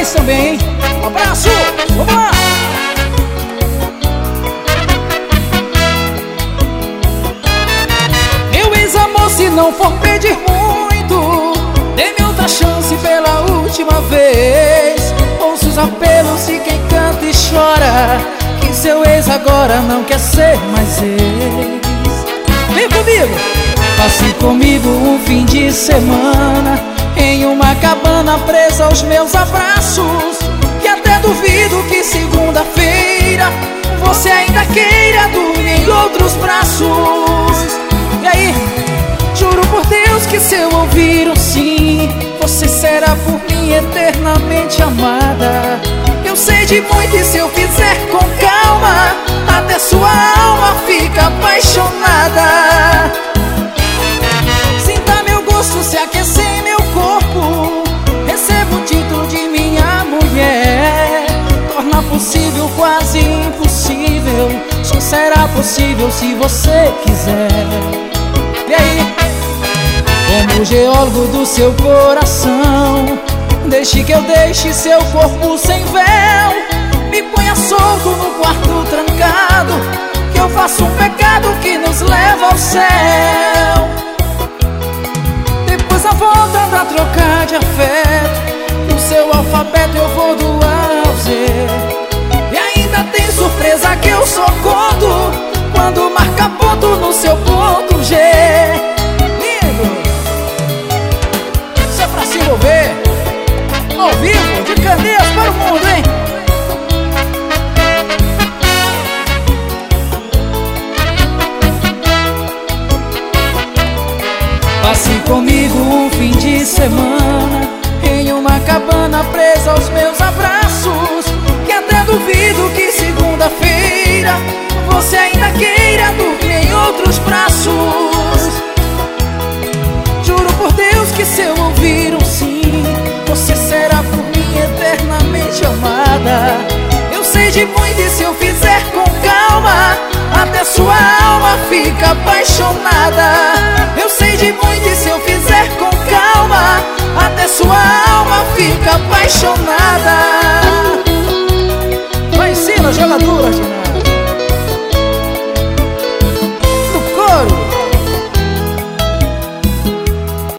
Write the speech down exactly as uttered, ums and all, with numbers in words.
ex também, hein? Um abraço, vamos lá! Meu ex-amor, se não for pedir muito, dê-me outra chance pela última vez. Ouça os apelos de quem canta e chora, que seu ex agora não quer ser mais ex. Vem comigo! Passe comigo um fim de semana em uma cabana presa aos meus abraços, que até duvido que segunda-feira você ainda queira dormir em outros braços. E aí, juro por Deus que se eu ouvir um sim, você será por mim eternamente amada. Eu sei de muito e se eu fizer com calma, até sua alma fica apaixonada. Sinta meu gosto se aquecer em meu corpo, receba o título de minha mulher. Torna possível quase impossível, só será possível se você quiser. E aí, como geólogo do seu coração, deixe que eu deixe seu corpo sem véu. Me ponha solto no quarto trancado, que eu faço um pecado que nos leva ao céu. Depois a volta pra trocar de afeto, no seu alfabeto eu vou do A ao Z. E ainda tem surpresa que eu sou conto, quando marca ponto no seu ponto G. Lindo! Isso é pra se envolver, ao vivo, de Candeias para o mundo, hein? Passe comigo um fim de semana em uma cabana presa aos meus abraços, que até duvido que segunda-feira você ainda queira dormir em outros braços. Juro por Deus que se eu ouvir um sim, você será por mim eternamente amada. Eu sei de muito e se eu fizer com calma, até sua alma fica apaixonada. Eu sei de muito e se eu fizer com calma, até sua alma fica